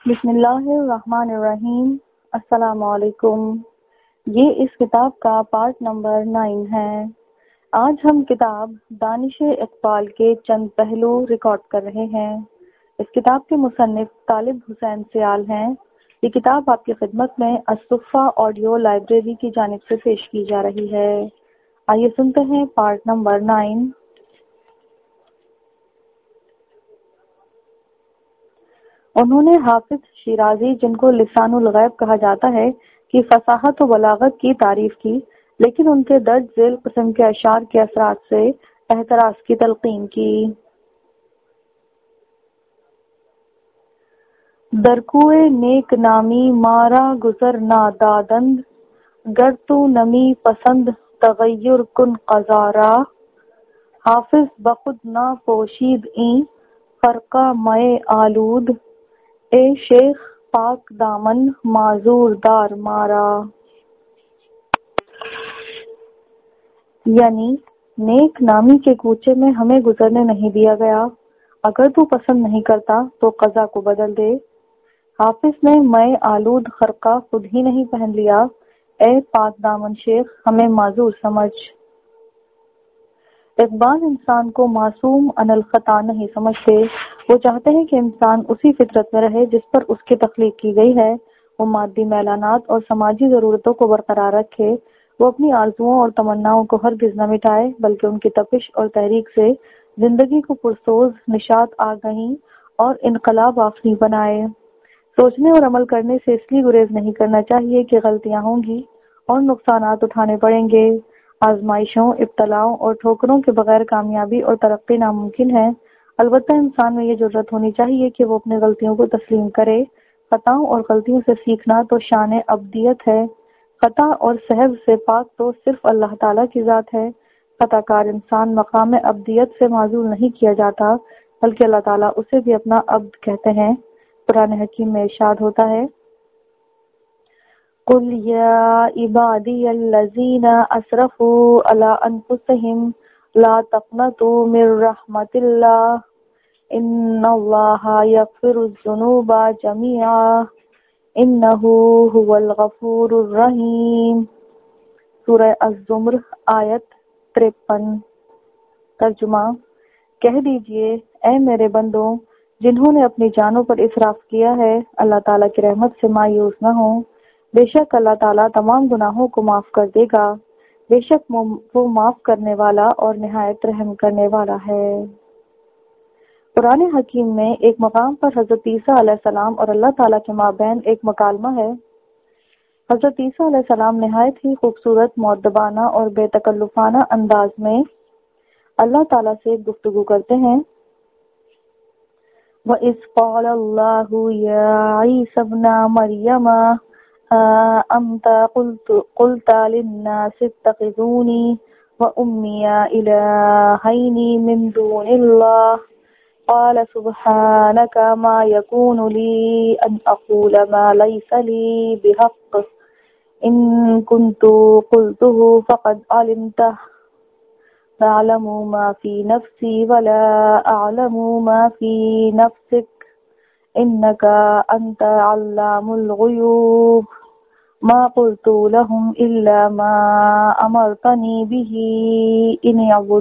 بسم اللہ الرحمن الرحیم۔ السلام علیکم۔ یہ اس کتاب کا پارٹ نمبر 9 ہے۔ آج ہم کتاب دانش اقبال کے چند پہلو ریکارڈ کر رہے ہیں۔ اس کتاب کے مصنف طالب حسین سیال ہیں۔ یہ کتاب آپ کی خدمت میں الصفہ آڈیو لائبریری کی جانب سے پیش کی جا رہی ہے۔ آئیے سنتے ہیں پارٹ نمبر 9۔ انہوں نے حافظ شیرازی، جن کو لسان الغیب کہا جاتا ہے، کی فصاحت و بلاغت کی تعریف کی، لیکن ان کے درج ذیل قسم کے اشعار کے اثرات سے احتراز کی تلقین کی۔ درکوئے نیک نامی مارا گزر نادادند، گر تو نمی پسند تغیر کن قضارا، حافظ بخود نہ پوشید این خرقہ مئے آلود، اے شیخ پاک دامن معذور دار مارا۔ یعنی نیک نامی کے کوچے میں ہمیں گزرنے نہیں دیا گیا، اگر تو پسند نہیں کرتا تو قضا کو بدل دے۔ حافظ نے مئے آلود خرقہ خود ہی نہیں پہن لیا، اے پاک دامن شیخ ہمیں معذور سمجھ۔ اقبال انسان کو معصوم عن الخطا نہیں سمجھتے، وہ چاہتے ہیں کہ انسان اسی فطرت میں رہے جس پر اس کی تخلیق کی گئی ہے، وہ مادی میلانات اور سماجی ضرورتوں کو برقرار رکھے، وہ اپنی آرزوؤں اور تمناؤں کو ہرگز نہ مٹائے، بلکہ ان کی تپش اور تحریک سے زندگی کو پرسوز، نشاط آگہی اور انقلاب آفریں بنائے۔ سوچنے اور عمل کرنے سے اس لیے گریز نہیں کرنا چاہیے کہ غلطیاں ہوں گی اور نقصانات اٹھانے پڑیں گے۔ آزمائشوں، ابتلاؤں اور ٹھوکروں کے بغیر کامیابی اور ترقی ناممکن ہے۔ البتہ انسان میں یہ جرأت ہونی چاہیے کہ وہ اپنی غلطیوں کو تسلیم کرے۔ خطاؤں اور غلطیوں سے سیکھنا تو شان ابدیت ہے۔ خطا اور سہو سے پاک تو صرف اللہ تعالیٰ کی ذات ہے۔ خطا کار انسان مقام ابدیت سے معزول نہیں کیا جاتا، بلکہ اللہ تعالیٰ اسے بھی اپنا عبد کہتے ہیں۔ قرآن حکیم میں ارشاد ہوتا ہے، قُلْ يَا عِبَادِيَ الَّذِينَ أَسْرَفُوا عَلَىٰ أَنفُسِهِمْ لَا تَقْنَطُوا مِن رَحْمَةِ اللَّهِ إِنَّ اللَّهَ يَغْفِرُ الذُّنُوبَ جَمِيعًا إِنَّهُ هُوَ الْغَفُورُ الرَّحِيمُ۔ سورہ الزمر آیت 53۔ ترجمہ: کہہ دیجئے اے میرے بندوں جنہوں نے اپنی جانوں پر اسراف کیا ہے، اللہ تعالیٰ کی رحمت سے مایوس نہ ہوں، بے شک اللہ تعالیٰ تمام گناہوں کو معاف کر دے گا، بے شک وہ معاف کرنے والا اور نہایت رحم کرنے والا ہے۔ قرآن حکیم میں ایک مقام پر حضرت عیسیٰ علیہ السلام اور اللہ تعالیٰ کے مابین ایک مکالمہ ہے۔ حضرت عیسیٰ علیہ السلام نہایت ہی خوبصورت، مؤدبانہ اور بے تکلفانہ انداز میں اللہ تعالیٰ سے گفتگو کرتے ہیں۔ وَإِذْ قَالَ اللَّهُ يَا عِيسَى ابْنَ مَرْيَمَ أَأَنْتَ قُلْتَ لِلنَّاسِ اتَّخِذُونِي وَأُمِّيَ إِلَٰهَيْنِ مِن دُونِ اللَّهِ قَالَ سُبْحَانَكَ مَا يَكُونُ لِي أَنْ أَقُولَ مَا لَيْسَ لِي بِحَقٍّ إِن كُنتُ قُلْتُهُ فَقَدْ عَلِمْتَهُ تَعْلَمُ مَا فِي نَفْسِي وَلَا أَعْلَمُ مَا فِي نَفْسِكَ إِنَّكَ أَنْتَ عَلَّامُ الْغُيُوبِ مَا قُلْتُ لَهُمْ إِلَّا مَا أَمَرْتَنِي بِهِ أَنِ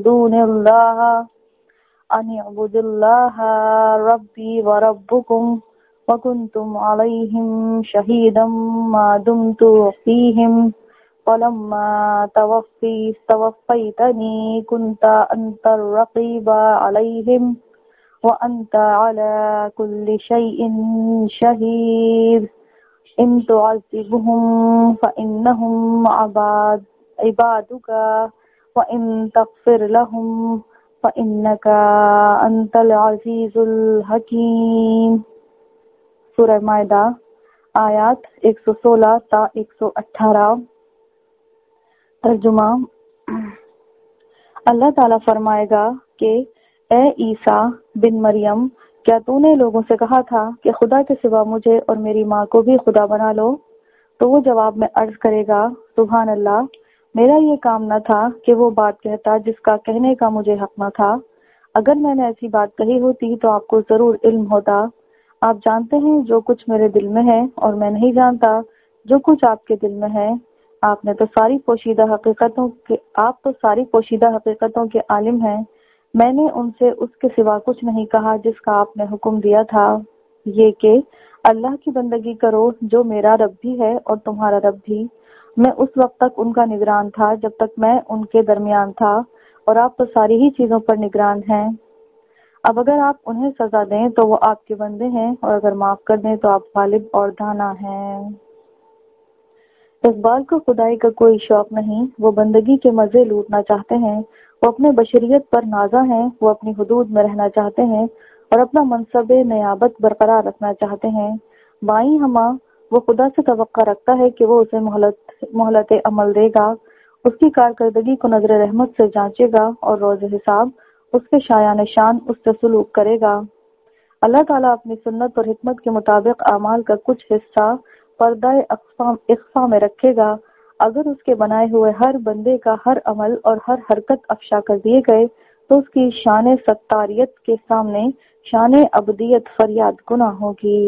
اعْبُدُوا اللَّهَ رَبِّي وَرَبَّكُمْ وَكُنْتُمْ عَلَيْهِمْ شَهِيدًا مَا دُمْتُ فِيهِمْ فَلَمَّا تَوَفَّيْتَنِي كُنْتَ أَنْتَ الرَّقِيبَ عَلَيْهِمْ وَأَنْتَ عَلَى كُلِّ شَيْءٍ شَهِيدٌ إِن تُعَذِّبْهُمْ فَإِنَّهُمْ عِبَادُكَ وَإِن تَغْفِرْ لَهُمْ فَإِنَّكَ أَنْتَ الْعَزِيزُ الْحَكِيمُ۔ سورہ مائدہ آیات 116 تا 118۔ ترجمہ: اللہ تعالیٰ فرمائے گا کہ اے عیسیٰ بن مریم، کیا تو نے لوگوں سے کہا تھا کہ خدا کے سوا مجھے اور میری ماں کو بھی خدا بنا لو؟ تو وہ جواب میں عرض کرے گا، سبحان اللہ، میرا یہ کام نہ تھا کہ وہ بات کہتا جس کا کہنے کا مجھے حق نہ تھا۔ اگر میں نے ایسی بات کہی ہوتی تو آپ کو ضرور علم ہوتا۔ آپ جانتے ہیں جو کچھ میرے دل میں ہے اور میں نہیں جانتا جو کچھ آپ کے دل میں ہے۔ آپ تو ساری پوشیدہ حقیقتوں کے عالم ہیں۔ میں نے ان سے اس کے سوا کچھ نہیں کہا جس کا آپ نے حکم دیا تھا، یہ کہ اللہ کی بندگی کرو جو میرا رب بھی ہے اور تمہارا رب بھی۔ میں اس وقت تک ان کا نگران تھا جب تک میں ان کے درمیان تھا، اور آپ تو ساری ہی چیزوں پر نگران ہیں۔ اب اگر آپ انہیں سزا دیں تو وہ آپ کے بندے ہیں، اور اگر معاف کر دیں تو آپ غالب اور دانا ہیں۔ اقبال کو خدائی کا کوئی شوق نہیں، وہ بندگی کے مزے لوٹنا چاہتے ہیں، وہ اپنے بشریت پر نازا ہیں، وہ اپنی حدود میں رہنا چاہتے ہیں اور اپنا منصب نیابت برقرار رکھنا چاہتے ہیں۔ بائیں ہمہ وہ خدا سے توقع رکھتا ہے کہ وہ اسے مہلت عمل دے گا، اس کی کارکردگی کو نظر رحمت سے جانچے گا اور روز حساب اس کے شایان شان اس سے سلوک کرے گا۔ اللہ تعالیٰ اپنی سنت اور حکمت کے مطابق اعمال کا کچھ حصہ پردہ اخفا میں رکھے گا۔ اگر اس کے بنائے ہوئے ہر بندے کا ہر عمل اور ہر حرکت افشا کر دیے گئے تو اس کی شان ستاریت کے سامنے شان ابدیت فریاد گناہ ہوگی۔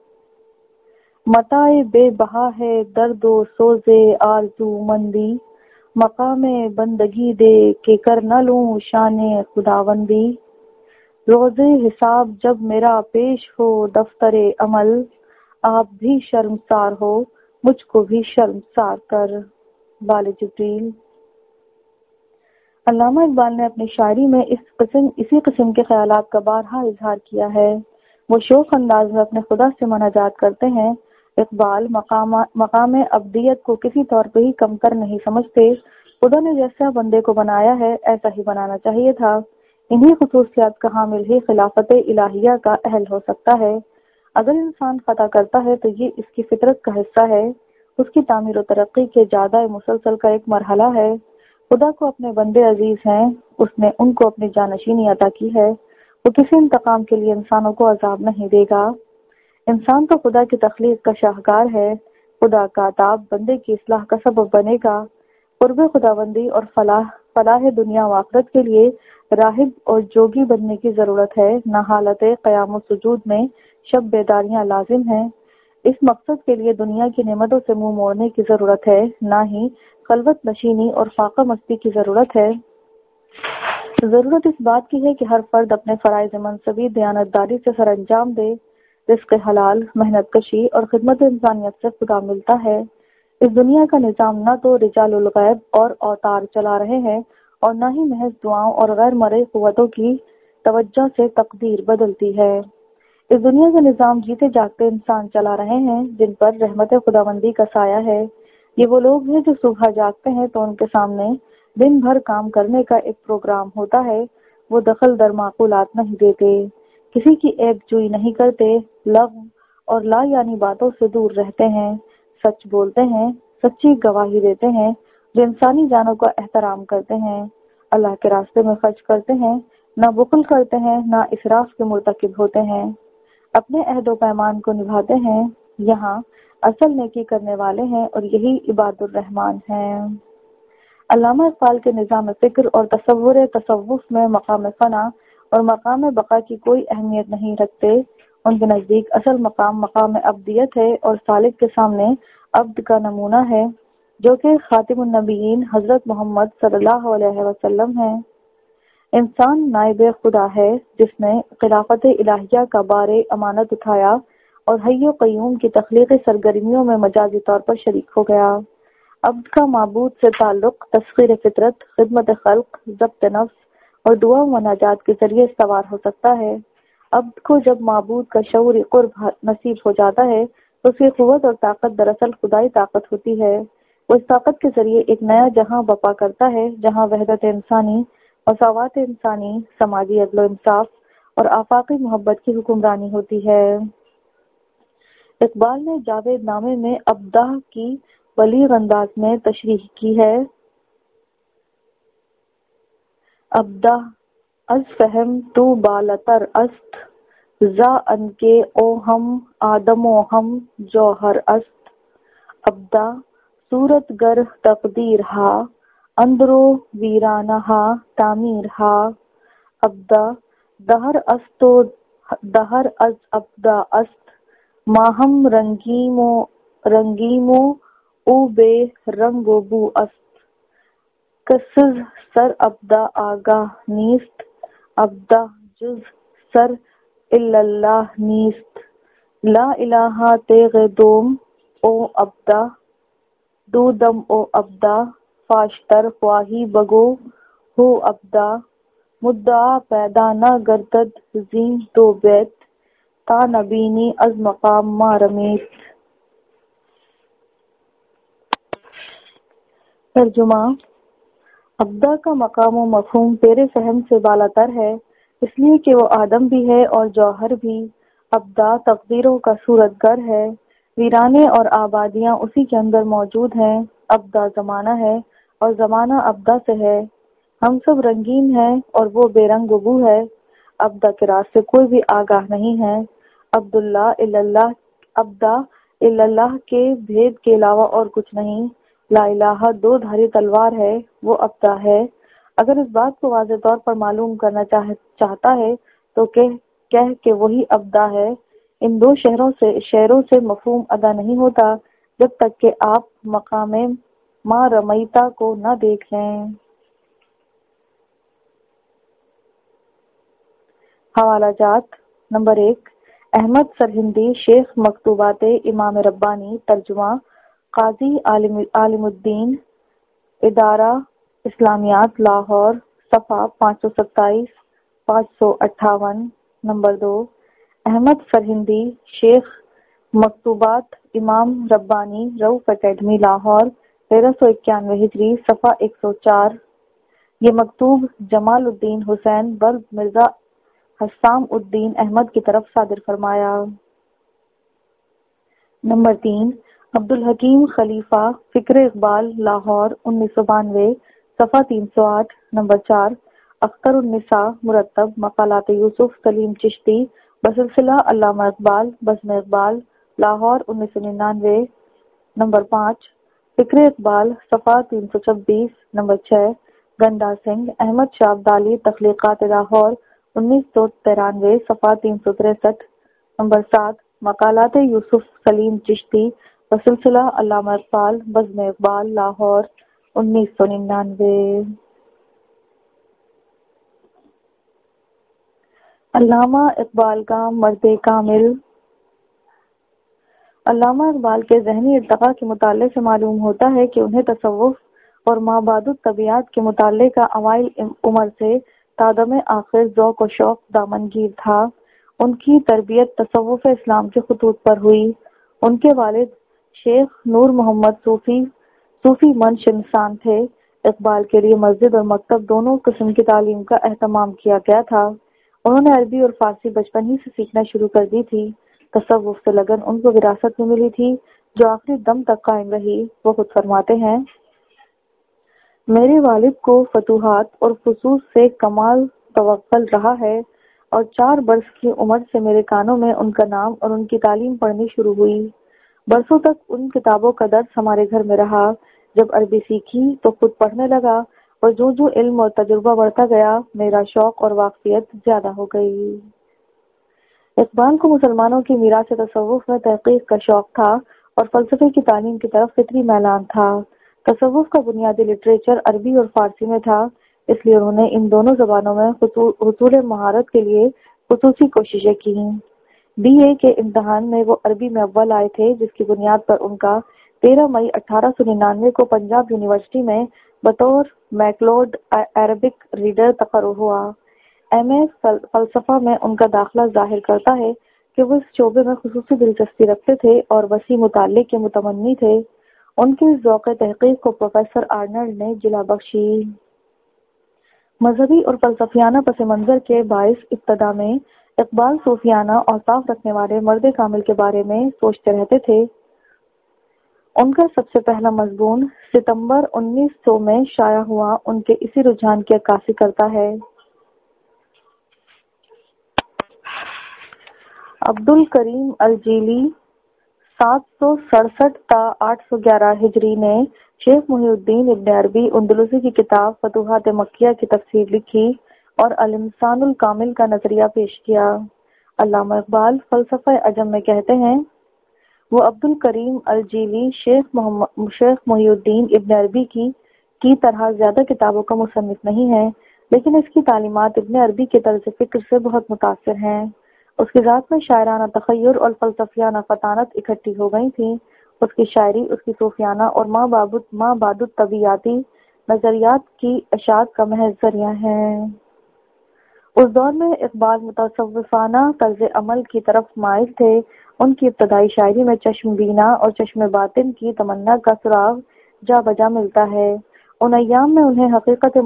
متاع بے بہا ہے درد و سوز آرزو مندی، مقام بندگی دے کہ کر نہ لوں شان خداوندی۔ روز حساب جب میرا پیش ہو دفتر عمل، آپ بھی شرمسار ہو مجھ کو بھی شرمسار کر۔ بال جبریل۔ علامہ اقبال نے اپنی شاعری میں اسی قسم کے خیالات کا بارہا اظہار کیا ہے۔ وہ شوق انداز میں اپنے خدا سے مناجات کرتے ہیں۔ اقبال مقام ابدیت کو کسی طور پہ ہی کم تر نہیں سمجھتے۔ خدا نے جیسا بندے کو بنایا ہے ایسا ہی بنانا چاہیے تھا۔ انہی خصوصیات کا حامل ہی خلافت الہیہ کا اہل ہو سکتا ہے۔ اگر انسان خطا کرتا ہے تو یہ اس کی فطرت کا حصہ ہے، اس کی تعمیر و ترقی کے جادہ مسلسل کا ایک مرحلہ ہے۔ خدا کو اپنے بندے عزیز ہیں، اس نے ان کو اپنی جانشینی عطا کی ہے۔ وہ کسی انتقام کے لیے انسانوں کو عذاب نہیں دے گا۔ انسان تو خدا کی تخلیق کا شاہکار ہے۔ خدا کا عطاب بندے کی اصلاح کا سبب بنے گا۔ قرب خداوندی اور فلاح دنیا و آخرت کے لیے راہب اور جوگی بننے کی ضرورت ہے، نہ حالت قیام و سجود میں شب بیداریاں لازم ہیں۔ اس مقصد کے لیے دنیا کی نعمتوں سے منہ موڑنے کی ضرورت ہے، نہ ہی خلوت نشینی اور فاقہ مستی کی ضرورت ہے۔ ضرورت اس بات کی ہے کہ ہر فرد اپنے فرائض منصبی دیانتداری سے سر انجام دے۔ رزق حلال، محنت کشی اور خدمت انسانیت سے خدا ملتا ہے۔ اس دنیا کا نظام نہ تو رجال الغیب اور اوتار چلا رہے ہیں اور نہ ہی محض دعاؤں اور غیر مرئی قوتوں کی توجہ سے تقدیر بدلتی ہے۔ اس دنیا کا نظام جیتے جاگتے انسان چلا رہے ہیں جن پر رحمت خداوندی کا سایہ ہے۔ یہ وہ لوگ ہیں جو صبح جاگتے ہیں تو ان کے سامنے دن بھر کام کرنے کا ایک پروگرام ہوتا ہے۔ وہ دخل در معقولات نہیں دیتے، کسی کی عیب جوئی نہیں کرتے، لغو اور لا یعنی باتوں سے دور رہتے ہیں، سچ بولتے ہیں، سچی گواہی دیتے ہیں، جو انسانی جانوں کا احترام کرتے ہیں، اللہ کے راستے میں خرچ کرتے ہیں، نہ بخل کرتے ہیں، نہ اسراف کے مرتکب ہوتے ہیں، اپنے عہد و پیمان کو نبھاتے ہیں، یہاں اصل نیکی کرنے والے ہیں اور یہی عباد الرحمن ہیں۔ علامہ اقبال کے نظام فکر اور تصوف میں مقام فنا اور مقام بقا کی کوئی اہمیت نہیں رکھتے۔ ان کے نزدیک اصل مقام ابدیت ہے اور سالک کے سامنے عبد کا نمونہ ہے، جو کہ خاتم النبیین حضرت محمد صلی اللہ علیہ وسلم ہیں۔ انسان نائب خدا ہے جس نے خلافت الہیہ کا بار امانت اٹھایا اور حی و قیوم کی تخلیقی سرگرمیوں میں مجازی طور پر شریک ہو گیا۔ عبد کا معبود سے تعلق تسخیر فطرت، خدمت خلق، ضبط نفس اور دعا و مناجات کے ذریعے استوار ہو سکتا ہے۔ عبد کو جب معبود کا شعور قرب نصیب ہو جاتا ہے تو اس کی قوت اور طاقت دراصل خدائی طاقت ہوتی ہے۔ وہ اس طاقت کے ذریعے ایک نیا جہاں بپا کرتا ہے جہاں وحدت انسانی، مساوات انسانی، سماجی عدل و انصاف اور آفاقی محبت کی حکمرانی ہوتی ہے۔ اقبال نے جاوید نامے میں ابدہ کی بلیغ انداز میں تشریح کی ہے۔ ابدہ از فہم تو بالتر است، زا ان کے او ہم آدم و ہم جوہر است۔ ابدہ صورت گر تقدیر ہا، اندرو ویرانہ ہا تعمیر ہا۔ ابدہ دہر است و دہر از ابدا است ماہم رنگیمو او بے رنگ و بو است کسز سر ابدا آگاہ نیست ابدا جز سر اللہ نیست لا الہ تیغ دوم او ابدا دو دم او ابدا فاشتر خواہی بگو ہو ابدا مدعا پیدا نہ گردد زین دو بیت تا نبینی از مقام ما رمیت۔ ترجمہ: ابدا کا مقام و مفہوم تیرے فہم سے بالاتر ہے اس لیے کہ وہ آدم بھی ہے اور جوہر بھی۔ ابدا تقدیروں کا صورتگر ہے، ویرانے اور آبادیاں اسی کے اندر موجود ہیں۔ ابدا زمانہ ہے اور زمانہ ابدا سے ہے۔ ہم سب رنگین ہیں اور وہ بے رنگ و بو ہے۔ ابدا کے راز سے کوئی بھی آگاہ نہیں ہے۔ ابدا اللہ کے بھید کے علاوہ اور کچھ نہیں۔ لا الہ دو دھاری تلوار ہے، وہ ابدا ہے۔ اگر اس بات کو واضح طور پر معلوم کرنا چاہتا ہے تو کہہ کہ وہی ابدا ہے۔ ان دو شعروں سے مفہوم ادا نہیں ہوتا جب تک کہ آپ مقام ما رمیتا کو نہ دیکھ لیں۔ حوالہ جات: نمبر 1، احمد سرہندی، شیخ مکتوبات امام ربانی، ترجمہ قاضی عالم الدین، ادارہ اسلامیات لاہور، صفحہ 527 558۔ نمبر 2، احمد سرہندی، شیخ مکتوبات امام ربانی، رؤف اکیڈمی لاہور، 1391 ہجری، صفحہ 104۔ یہ مکتوب جمال الدین حسین بلب مرزا حسام الدین احمد کی طرف صادر فرمایا۔ نمبر 3، عبدالحکیم خلیفہ، فکر اقبال لاہور، 1992، صفحہ 308۔ نمبر 4، اختر النساء، مرتب مقالات یوسف سلیم چشتی بسلسلہ علامہ اقبال، بزم اقبال لاہور، 1999۔ نمبر 5، فکر اقبال، صفحہ 326۔ نمبر 6، گنڈا سنگھ، احمد شاہ ابدالی، تخلیقات لاہور، 1993، صفحہ 363۔ نمبر 7، مقالات یوسف سلیم چشتی بسلسلہ علامہ اقبال، بزم اقبال لاہور، 1999۔ علامہ اقبال کا مرد کامل۔ علامہ اقبال کے ذہنی ارتقاء کے مطالعے سے معلوم ہوتا ہے کہ انہیں تصوف اور مابعد الطبیعات کے مطالعے کا اوائل عمر سے تادم آخر ذوق و شوق دامنگیر تھا۔ ان کی تربیت تصوف اسلام کے خطوط پر ہوئی۔ ان کے والد شیخ نور محمد صوفی منش انسان تھے۔ اقبال کے لیے مسجد اور مکتب دونوں قسم کی تعلیم کا اہتمام کیا گیا تھا۔ انہوں نے عربی اور فارسی بچپن ہی سے سیکھنا شروع کر دی تھی۔ تصوف سے لگن ان کو وراثت میں ملی تھی جو آخری دم تک قائم رہی۔ وہ خود فرماتے ہیں، میرے والد کو فتوحات اور فصوص سے کمال توغل رہا ہے اور 4 برس کی عمر سے میرے کانوں میں ان کا نام اور ان کی تعلیم پڑھنی شروع ہوئی۔ برسوں تک ان کتابوں کا درس ہمارے گھر میں رہا۔ جب عربی سیکھی تو خود پڑھنے لگا اور جو علم اور تجربہ بڑھتا گیا میرا شوق اور واقفیت زیادہ ہو گئی۔ اقبال کو مسلمانوں کی میراث تصوف میں تحقیق کا شوق تھا اور فلسفے کی تعلیم کی طرف فطری میلان تھا۔ تصوف کا بنیادی لٹریچر عربی اور فارسی میں تھا، اس لیے انہوں نے ان دونوں زبانوں میں حصول مہارت کے لیے خصوصی کوششیں کیں۔ BA کے امتحان میں وہ عربی میں اول آئے تھے، جس کی بنیاد پر ان کا 13 مئی 1899 کو پنجاب یونیورسٹی میں بطور میکلوڈ عربک ریڈر تقرر ہوا۔ MA فلسفہ میں ان کا داخلہ ظاہر کرتا ہے کہ وہ اس شعبے میں خصوصی دلچسپی رکھتے تھے اور وسیع مطالعے کے متمنی تھے۔ ان کے ذوق تحقیق کو پروفیسر آرنلڈ نے جلا بخشی۔ مذہبی اور فلسفیانہ پس منظر کے باعث ابتدا میں اقبال صوفیانہ اوصاف رکھنے والے مرد کامل کے بارے میں سوچتے رہتے تھے۔ ان کا سب سے پہلا مضمون ستمبر 1900 میں شائع ہوا ان کے اسی رجحان کی عکاسی کرتا ہے۔ عبد الکریم الجیلی 767 تا 811 ہجری نے شیخ محی الدین ابن عربی اندلسی کی کتاب فتوحات مکیہ کی تفسیر لکھی اور الانسان الکامل کا نظریہ پیش کیا۔ علامہ اقبال فلسفہ عجم میں کہتے ہیں، وہ عبد الکریم الجیلی شیخ محی الدین ابن عربی کی طرح زیادہ کتابوں کا مصنف نہیں ہے، لیکن اس کی تعلیمات ابن عربی کے طرز فکر سے بہت متاثر ہیں۔ اس کی ذات میں شاعرانہ تخیل اور فلسفیانہ فطانت اکٹھی ہو گئی تھی۔ اس کی شاعری اس کی صوفیانہ اور ماں بعد طبیعیاتی نظریات کی اشاعت کا محض ذریعہ ہے۔ اس دور میں اقبال متصوفانہ طرز عمل کی طرف مائل تھے۔ ان کی ابتدائی شاعری میں چشم بینا اور چشم باطن کی تمنا کا سراغ جا بجا ملتا ہے۔ ان ایام میں انہیں حقیقت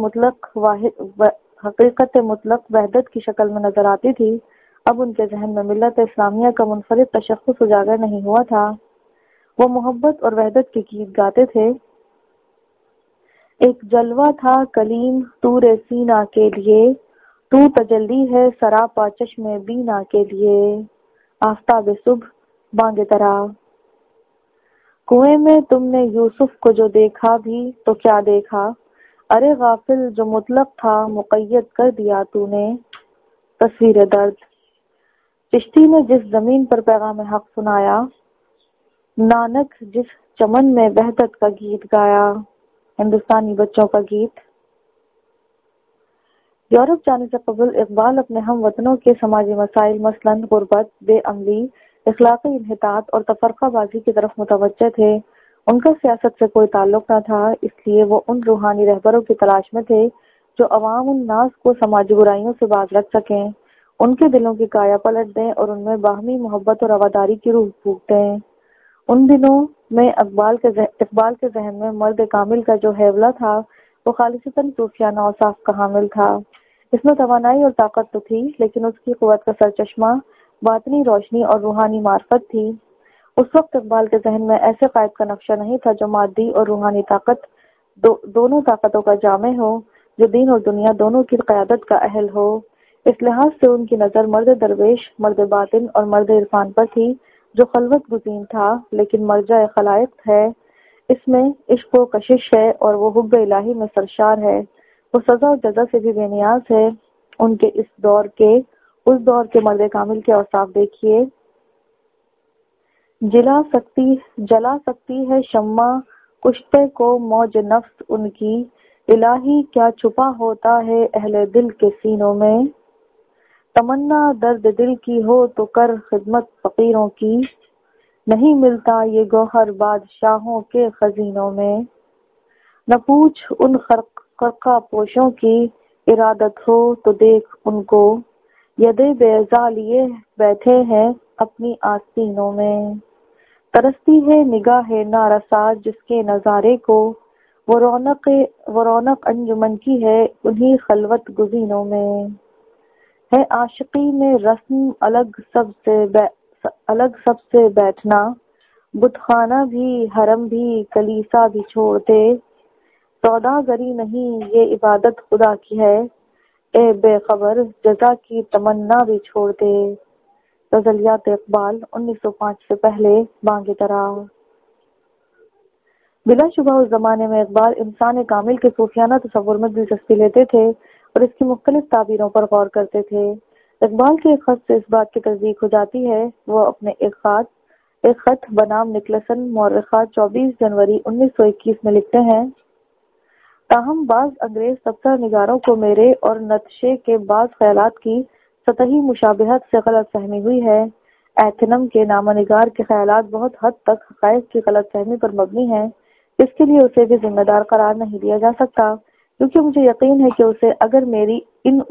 مطلق وحدت کی شکل میں نظر آتی تھی۔ اب ان کے ذہن میں ملت اسلامیہ کا منفرد تشخص اجاگر نہیں ہوا تھا۔ وہ محبت اور وحدت کے گیت گاتے تھے۔ ایک جلوہ تھا کلیم طور سینا کے لیے، تو تجلی ہے سراپا چشم بینا کے لیے، آفتاب صبح بانگ ترا۔ کنویں میں تم نے یوسف کو جو دیکھا بھی تو کیا دیکھا، ارے غافل جو مطلق تھا مقید کر دیا تو نے، تصویر درد۔ چشتی نے جس زمین پر پیغام حق سنایا، نانک جس چمن میں وحدت کا گیت گایا، ہندوستانی بچوں کا گیت۔ یورپ جانے سے قبل اقبال اپنے ہم وطنوں کے سماجی مسائل مثلاً غربت، بے عملی، اخلاقی انحطاط اور تفرقہ بازی کی طرف متوجہ تھے۔ ان کا سیاست سے کوئی تعلق نہ تھا، اس لیے وہ ان روحانی رہبروں کی تلاش میں تھے جو عوام الناس کو سماجی برائیوں سے باز رکھ سکیں، ان کے دلوں کی کایا پلٹ دیں اور ان میں باہمی محبت اور رواداری کی روح پھونک دیں۔ ان دنوں میں اقبال کے ذہن میں مرد کامل کا جو حیولہ تھا وہ خالصتاً صوفیانہ اوصاف کا حامل تھا۔ اس میں توانائی اور طاقت تو تھی، لیکن اس کی قوت کا سرچشمہ باطنی روشنی اور روحانی معرفت تھی۔ اس وقت اقبال کے ذہن میں ایسے قائد کا نقشہ نہیں تھا جو مادی اور روحانی طاقت دونوں طاقتوں کا جامع ہو، جو دین اور دنیا دونوں کی قیادت کا اہل ہو۔ اس لحاظ سے ان کی نظر مرد درویش، مرد باطن اور مرد عرفان پر تھی، جو خلوت گزین تھا لیکن مرجع خلائق ہے۔ اس میں عشق و کشش ہے اور وہ حب الہی میں سرشار ہے۔ وہ سزا و جزا سے بھی بے نیاز ہے۔ ان کے اس دور کے مرد کامل کے اوصاف دیکھیے۔ جلا سکتی ہے شمع کشتے کو موج نفس ان کی، الہی کیا چھپا ہوتا ہے اہل دل کے سینوں میں، تمنا درد دل کی ہو تو کر خدمت فقیروں کی، نہیں ملتا یہ گوہر بادشاہوں کے خزینوں میں، نہ پوچھ ان خرقہ پوشوں کی ارادت ہو تو دیکھ ان کو، یدے بیضا لیے بیٹھے ہیں اپنی آستینوں میں، ترستی ہے نگاہ نارسا جس کے نظارے کو، وہ رونق انجمن کی ہے انہی خلوت گزینوں میں، ہے عاشقی میں رسم الگ سب سے بیٹھنا، بت خانہ بھی حرم بھی کلیسا بھی چھوڑتے، سوداگری نہیں یہ عبادت خدا کی ہے، اے بے خبر جزا کی تمنا بھی چھوڑتے۔ غزلیات اقبال 1905 سے پہلے بانگ ترا۔ بلا شبہ اس زمانے میں اقبال انسان کامل کے صوفیانہ تصور میں دلچسپی لیتے تھے اور اس کی مختلف تعبیروں پر غور کرتے تھے۔ اقبال کے ایک خط سے اس بات کی تصدیق ہو جاتی ہے۔ وہ اپنے ایک خط بنام نکلسن مورخہ 24 جنوری 1921 میں لکھتے ہیں، تاہم بعض انگریز تبصرہ نگاروں کو میرے اور نتشے کے بعض خیالات کی سطحی مشابہت سے غلط فہمی ہوئی ہے۔ ایتھنم کے نامہ نگار کے خیالات بہت حد تک حقائق کی غلط فہمی پر مبنی ہیں، اس کے لیے اسے بھی ذمہ دار قرار نہیں دیا جا سکتا، کیونکہ مجھے یقین ہے کہ اسے اگر میری ان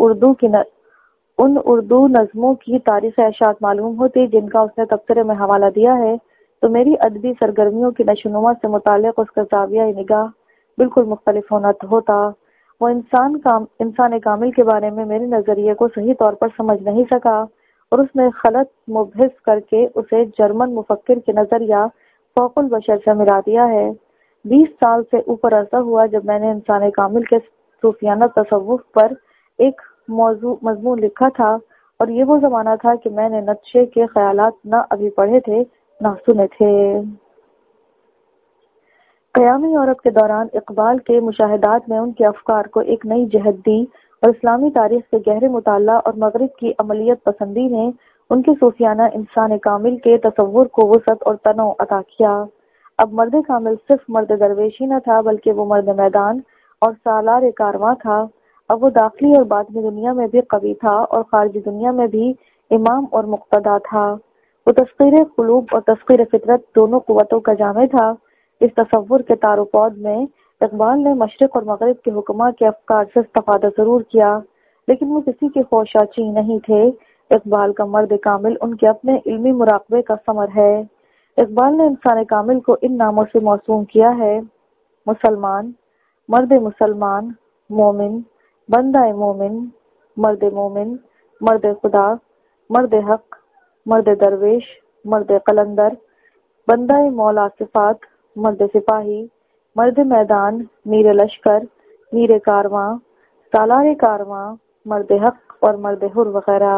اردو نظموں کی تاریخ اشاعت معلوم ہوتی جن کا اس نے تبصرے میں حوالہ دیا ہے، تو میری ادبی سرگرمیوں کی نشوونما سے متعلق اس کا زاویہ نگاہ بالکل مختلف ہوتا۔ وہ انسان کامل کے بارے میں میرے نظریے کو صحیح طور پر سمجھ نہیں سکا اور اس نے غلط مبحث کر کے اسے جرمن مفکر کے نظریہ فوق البشر سے ملا دیا ہے۔ 20 سال سے اوپر عرصہ ہوا جب میں نے انسان کامل کے صوفیانہ تصوف پر ایک مضمون لکھا تھا، اور یہ وہ زمانہ تھا کہ میں نے نتشے کے خیالات نہ ابھی پڑھے تھے نہ سنے تھے۔ قیامی یورپ کے دوران اقبال کے مشاہدات میں ان کے افکار کو ایک نئی جہت دی اور اسلامی تاریخ کے گہرے مطالعہ اور مغرب کی عملیت پسندی نے ان کے صوفیانہ انسان کامل کے تصور کو وسعت اور تنوع عطا کیا۔ اب مرد کامل صرف مرد درویش ہی نہ تھا بلکہ وہ مرد میدان اور سالار کارواں تھا۔ اب وہ داخلی اور باطنی دنیا میں بھی قوی تھا اور خارجی دنیا میں بھی امام اور مقتدا تھا۔ وہ تسخیر قلوب اور تسخیر فطرت دونوں قوتوں کا جامع تھا۔ اس تصور کے تار و پود میں اقبال نے مشرق اور مغرب کے حکماء کے افکار سے استفادہ ضرور کیا، لیکن وہ کسی کے خواہشاچی نہیں تھے۔ اقبال کا مرد کامل ان کے اپنے علمی مراقبے کا ثمر ہے۔ اقبال نے انسان کامل کو ان ناموں سے موسوم کیا ہے: مسلمان، مرد مسلمان، مومن، بندہ مومن، مومن، مرد خدا، مرد حق، مرد درویش، مرد قلندر، بندہ مولا صفات، مرد سپاہی، مرد میدان، میر لشکر، میر کارواں، سالار کارواں، مرد حق اور مرد حر وغیرہ۔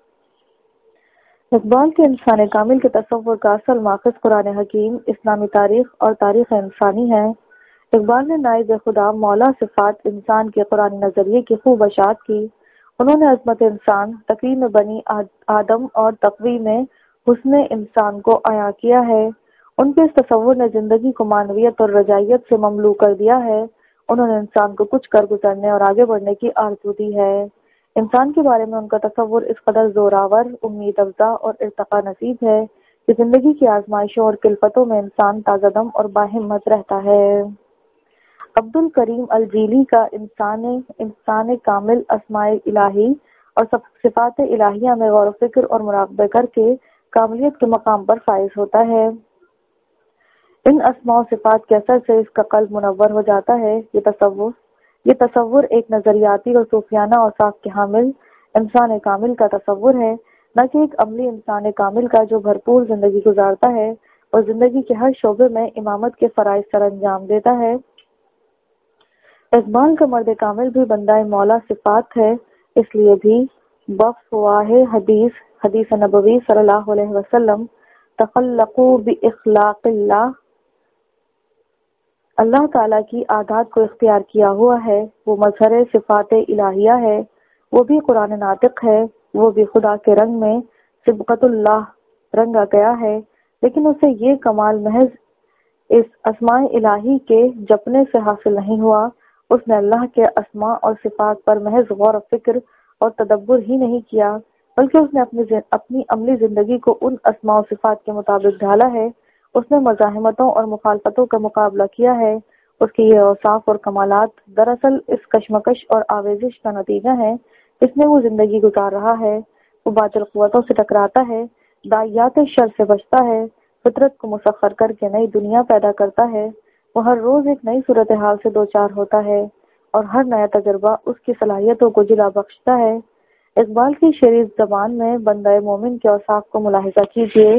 اقبال کے انسان کامل کے تصور کا اصل ماخذ قرآن حکیم، اسلامی تاریخ اور تاریخ انسانی ہے۔ اقبال نے نائب خدا مولا صفات انسان کے قرآن نظریے کی خوب اشاعت کی۔ انہوں نے عظمت انسان، تکریم بنی آدم اور تقویم حسن انسان کو عیاں کیا ہے۔ ان کے اس تصور نے زندگی کو معنویت اور رجائیت سے مملو کر دیا ہے۔ انہوں نے انسان کو کچھ کر گزرنے اور آگے بڑھنے کی آرزو دی ہے۔ انسان کے بارے میں ان کا تصور اس قدر زوراور، امید افزا اور ارتقا نصیب ہے کہ زندگی کی آزمائشوں اور کلفتوں میں انسان تازہ دم اور باہمت رہتا ہے۔ عبد الکریم الجیلی کا انسان کامل اسماء الہی اور صفات الہیہ میں غور و فکر اور مراقبہ کر کے کاملیت کے مقام پر فائز ہوتا ہے۔ ان اسماء و صفات کے اثر سے اس کا قلب منور ہو جاتا ہے۔ یہ تصور ایک نظریاتی اور صوفیانہ اوصاف کے حامل انسان کامل کا تصور ہے، نہ کہ ایک عملی انسان کامل کا جو بھرپور زندگی گزارتا ہے اور زندگی کے ہر شعبے میں امامت کے فرائض سر انجام دیتا ہے۔ اقبال کا مرد کامل بھی بندہ مولا صفات ہے، اس لیے بھی بخش ہوا ہے حدیث نبوی صلی اللہ علیہ وسلم، تخلقوا باخلاق اللہ، اللہ تعالیٰ کی عادات کو اختیار کیا ہوا ہے۔ وہ مظہر صفات الہیہ ہے، وہ بھی قرآن ناطق ہے، وہ بھی خدا کے رنگ میں صبغت اللہ رنگا گیا ہے، لیکن اسے یہ کمال محض اس اسماء الہی کے جپنے سے حاصل نہیں ہوا۔ اس نے اللہ کے اسماء اور صفات پر محض غور و فکر اور تدبر ہی نہیں کیا، بلکہ اس نے اپنی عملی زندگی کو ان اسماء و صفات کے مطابق ڈھالا ہے۔ اس نے مزاحمتوں اور مخالفتوں کا مقابلہ کیا ہے۔ اس کے یہ اوصاف اور کمالات دراصل اس کشمکش اور آویزش کا نتیجہ ہیں جس میں وہ زندگی گزار رہا ہے۔ وہ باطل قوتوں سے ٹکراتا ہے، داعیات شر سے بچتا ہے، فطرت کو مسخر کر کے نئی دنیا پیدا کرتا ہے۔ وہ ہر روز ایک نئی صورتحال سے دوچار ہوتا ہے اور ہر نیا تجربہ اس کی صلاحیتوں کو جلا بخشتا ہے۔ اقبال کی شعری زبان میں بندہ مومن کے اوصاف کو ملاحظہ کیجیے۔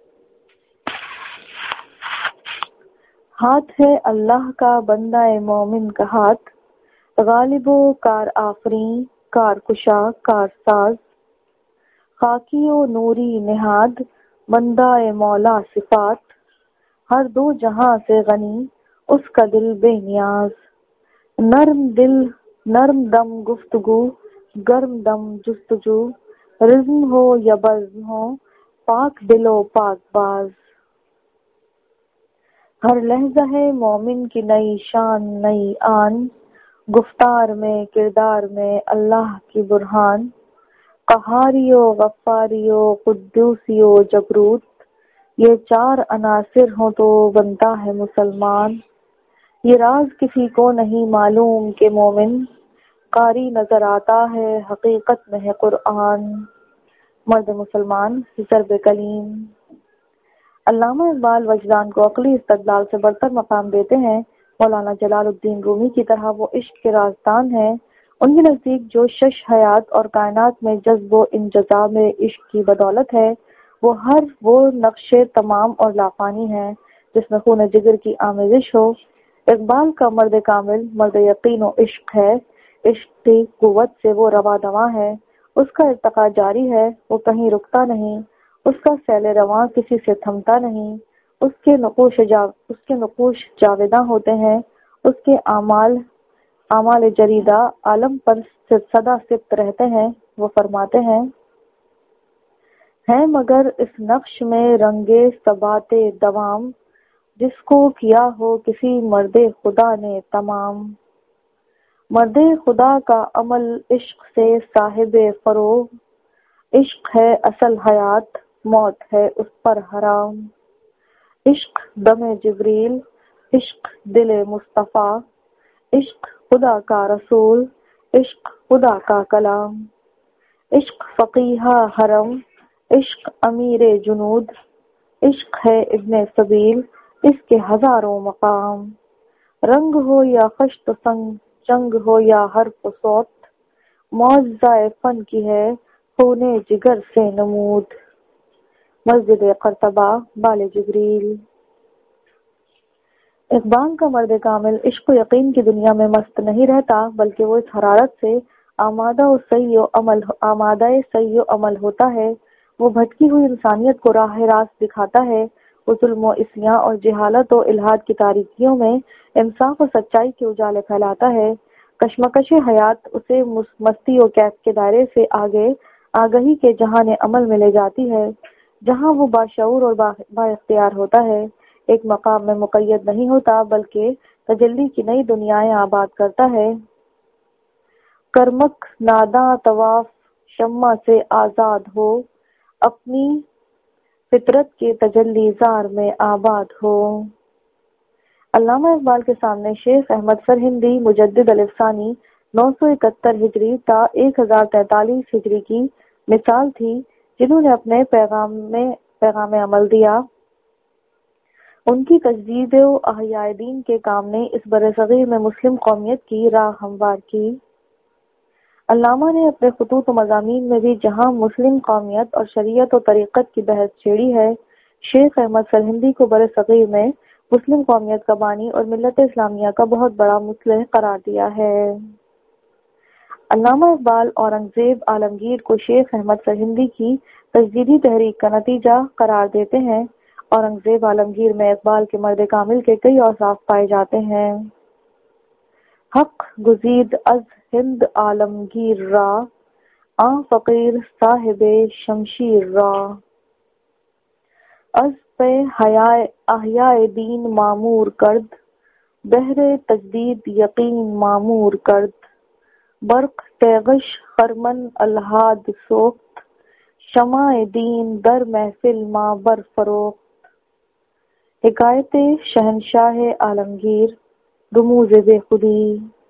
ہاتھ ہے اللہ کا بندہ مومن کا ہاتھ، غالب و کار آفریں، کار کشا کار ساز، خاکی و نوری نہاد بندہ مولا صفات، ہر دو جہاں سے غنی اس کا دل بے نیاز، نرم دم گفتگو گرم دم جستجو، رزم ہو یا بزم ہو پاک دل و پاک باز، ہر لحظہ ہے مومن کی نئی شان نئی آن، گفتار میں کردار میں اللہ کی برہان، قہاری و غفاری و قدوسی و جبروت، یہ چار عناصر ہوں تو بنتا ہے مسلمان، یہ راز کسی کو نہیں معلوم کہ مومن قاری نظر آتا ہے حقیقت میں ہے قرآن۔ مرد مسلمان، ضرب کلیم۔ علامہ اقبال وجدان کو عقلی استدلال سے برتر مقام دیتے ہیں۔ مولانا جلال الدین رومی کی طرح وہ عشق کے رازدان ہیں۔ ان کے نزدیک جو شش حیات اور کائنات میں جذب و انجذاب میں عشق کی بدولت ہے، وہ نقش تمام اور لافانی ہے جس میں خون جگر کی آمیزش ہو۔ اقبال کا مرد کامل مرد یقین و عشق ہے۔ عشق کی قوت سے وہ رواں دواں ہے، اس کا ارتقا جاری ہے، وہ کہیں رکتا نہیں، اس کا سیل رواں کسی سے تھمتا نہیں، اس کے نقوش جاوداں ہوتے ہیں، اس کے اعمال جریدہ عالم پر سدا سبت رہتے ہیں۔ وہ فرماتے ہیں، ہے مگر اس نقش میں رنگے ثبات دوام، جس کو کیا ہو کسی مرد خدا نے تمام۔ مرد خدا کا عمل عشق سے صاحب فروغ، عشق ہے اصل حیات، موت ہے اس پر حرام۔ عشق دم جبریل، عشق دل مصطفیٰ، عشق خدا کا رسول، عشق خدا کا کلام۔ عشق فقیہ حرم، عشق امیر جنود، عشق ہے ابن سبیل، اس کے ہزاروں مقام۔ رنگ ہو یا خشت و سنگ، جنگ ہو یا حرف و صوت، معجزہ فن کی ہے خون جگر سے نمود۔ مسجد قرطبہ، بال جبریل۔ اقبال کا مرد کامل عشق و یقین کی دنیا میں مست نہیں رہتا، بلکہ وہ اس حرارت سے آمادہ سی و عمل ہوتا ہے۔ وہ بھٹکی ہوئی انسانیت کو راہ راست دکھاتا ہے۔ وہ ظلم و عصیاں اور جہالت و الحاد کی تاریکیوں میں انصاف و سچائی کے اجالے پھیلاتا ہے۔ کشمکش حیات اسے مستی و کیف کے دائرے سے آگے آگہی کے جہان عمل میں لے جاتی ہے، جہاں وہ باشعور اور با اختیار ہوتا ہے، ایک مقام میں مقید نہیں ہوتا، بلکہ تجلی کی نئی دنیایں آباد کرتا ہے۔ کرمک ناداں طواف شمع سے آزاد ہو، اپنی فطرت کے تجلی زار میں آباد ہو۔ علامہ اقبال کے سامنے شیخ احمد سرہندی مجدد الف ثانی 971 ہجری تا 1043 ہجری کی مثال تھی، جنہوں نے اپنے پیغام عمل دیا۔ ان کی تجدید و احیاء دین کے کام نے اس برصغیر میں مسلم قومیت کی راہ ہموار کی۔ علامہ نے اپنے خطوط و مضامین میں بھی جہاں مسلم قومیت اور شریعت و طریقت کی بحث چھیڑی ہے، شیخ احمد سرہندی کو برصغیر میں مسلم قومیت کا بانی اور ملت اسلامیہ کا بہت بڑا مصلح قرار دیا ہے۔ علامہ اقبال اورنگزیب عالمگیر کو شیخ احمد سرہندی کی تجدیدی تحریک کا نتیجہ قرار دیتے ہیں۔ اورنگزیب عالمگیر میں اقبال کے مرد کامل کے کئی اوصاف پائے جاتے ہیں۔ حق گزید از ہند عالمگیر را، آن فقیر صاحب شمشیر را، از پہ احیاء دین معمور کرد، بہر تجدید یقین معمور کرد، برق تیغش خرمن الہاد سوخت، شمع دین در محفل ما بر فروخت۔ حکایت شہنشاہ عالمگیر، رموز بے خودی۔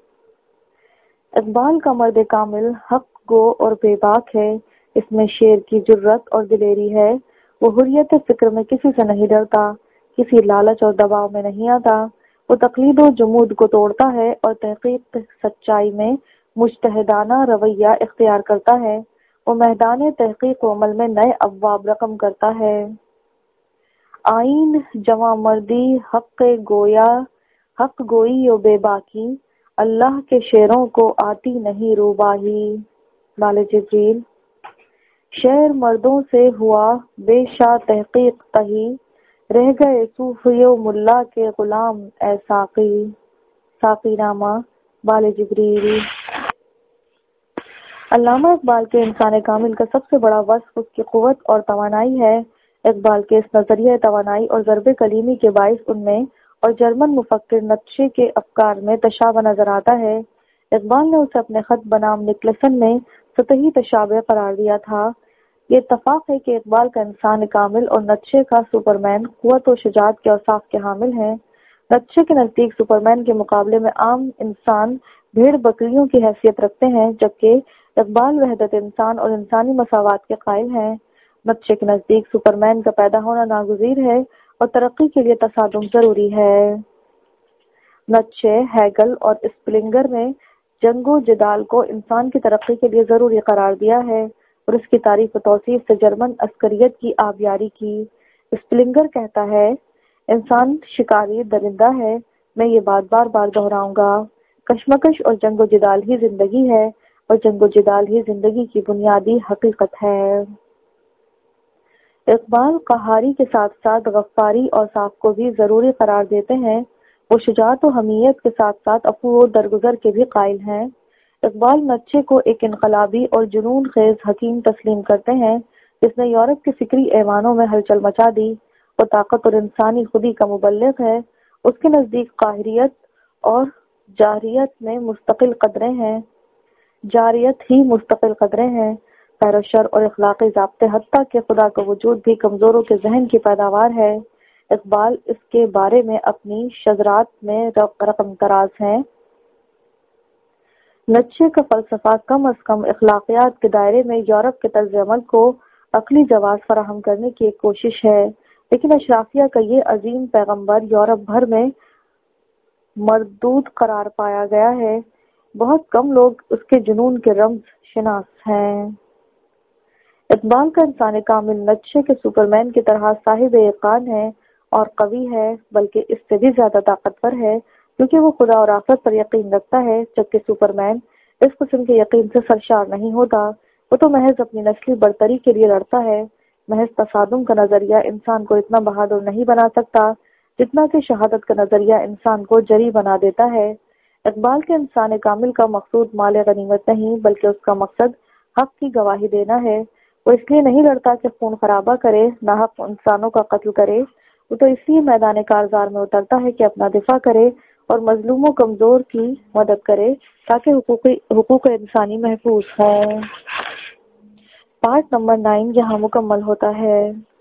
اقبال کا مرد کامل حق گو اور بے باک ہے، اس میں شعر کی جرت اور دلیری ہے۔ وہ حریت فکر میں کسی سے نہیں ڈرتا، کسی لالچ اور دباؤ میں نہیں آتا۔ وہ تقلید و جمود کو توڑتا ہے اور تحقیق سچائی میں مجتہدانہ رویہ اختیار کرتا ہے۔ وہ میدان تحقیق و عمل میں نئے ابواب رقم کرتا ہے۔ آئین جواں مردی حق گوئی و بے باکی، اللہ کے شعروں کو آتی نہیں روباہی۔ بال جبریل۔ شعر مردوں سے ہوا بے شا تحقیق تہی، رہ گئے صوفی و ملا کے غلام اے ساقی۔ ساقی نامہ، بال جبریل۔ علامہ اقبال کے انسان کامل کا سب سے بڑا وصف اس کی قوت اور توانائی ہے۔ اقبال کے اس نظریہ توانائی اور ضرب کلیمی کے باعث ان میں اور جرمن مفکر نیٹشے کے افکار میں تشابہ نظر آتا ہے۔ اقبال نے اسے اپنے خط بنام نکلسن میں سطحی تشابہ قرار دیا تھا۔ یہ اتفاق ہے کہ اقبال کا انسان کامل اور نیٹشے کا سپرمین قوت و شجاعت کے اوصاف کے حامل ہیں۔ نیٹشے کے نزدیک سپرمین کے مقابلے میں عام انسان بھیڑ بکریوں کی حیثیت رکھتے ہیں، جبکہ اقبال وحدت انسان اور انسانی مساوات کے قائل ہیں۔ نیٹشے کے نزدیک سپرمین کا پیدا ہونا ناگزیر ہے اور ترقی کے لیے تصادم ضروری ہے۔ نیٹشے، ہیگل اور اسپلنگر نے جنگ و جدال کو انسان کی ترقی کے لیے ضروری قرار دیا ہے اور اس کی تعریف و توصیف سے جرمن عسکریت کی آبیاری کی۔ اسپلنگر کہتا ہے، انسان شکاری درندہ ہے۔ میں یہ بات بار بار دہراؤں گا، کشمکش اور جنگ و جدال ہی زندگی ہے اور جنگ و جدال ہی زندگی کی بنیادی حقیقت ہے۔ اقبال قہاری کے ساتھ ساتھ غفاری اوصاف کو بھی ضروری قرار دیتے ہیں۔ وہ شجاعت و حمیت کے ساتھ ساتھ عفو و درگزر کے بھی قائل ہیں۔ اقبال نیٹشے کو ایک انقلابی اور جنون خیز حکیم تسلیم کرتے ہیں، اس نے یورپ کے فکری ایوانوں میں ہلچل مچا دی۔ وہ طاقت اور انسانی خودی کا مبلغ ہے۔ اس کے نزدیک قاہریت اور جاریت میں مستقل قدریں ہیں، جاریت ہی مستقل قدریں ہیں۔ خیر و شر اور اخلاقی ضابطے، حتیٰ کہ خدا کا وجود بھی کمزوروں کے ذہن کی پیداوار ہے۔ اقبال اس کے بارے میں اپنی شذرات میں رقم تراز ہیں۔ نچے کا فلسفہ کم از کم اخلاقیات کے دائرے میں یورپ کے طرز عمل کو عقلی جواز فراہم کرنے کی ایک کوشش ہے، لیکن اشرافیہ کا یہ عظیم پیغمبر یورپ بھر میں مردود قرار پایا گیا ہے۔ بہت کم لوگ اس کے جنون کے رمز شناس ہیں۔ اقبال کا انسان کامل نچے کے سپرمین کی طرح صاحب ایقان ہے اور قوی ہے، بلکہ اس سے بھی زیادہ طاقتور ہے، کیونکہ وہ خدا اور آخرت پر یقین رکھتا ہے، جبکہ سپرمین اس قسم کے یقین سے سرشار نہیں ہوتا۔ وہ تو محض اپنی نسلی برتری کے لیے لڑتا ہے۔ محض تصادم کا نظریہ انسان کو اتنا بہادر نہیں بنا سکتا جتنا کہ شہادت کا نظریہ انسان کو جری بنا دیتا ہے۔ اقبال کے انسان کامل کا مقصود مال غنیمت نہیں، بلکہ اس کا مقصد حق کی گواہی دینا ہے۔ وہ اس لیے نہیں لڑتا کہ خون خرابہ کرے، ناحق انسانوں کا قتل کرے۔ وہ تو اس لیے میدان کارزار میں اترتا ہے کہ اپنا دفاع کرے اور مظلوم و کمزور کی مدد کرے تاکہ حقوق انسانی محفوظ ہوں۔ پارٹ نمبر 9 یہاں مکمل ہوتا ہے۔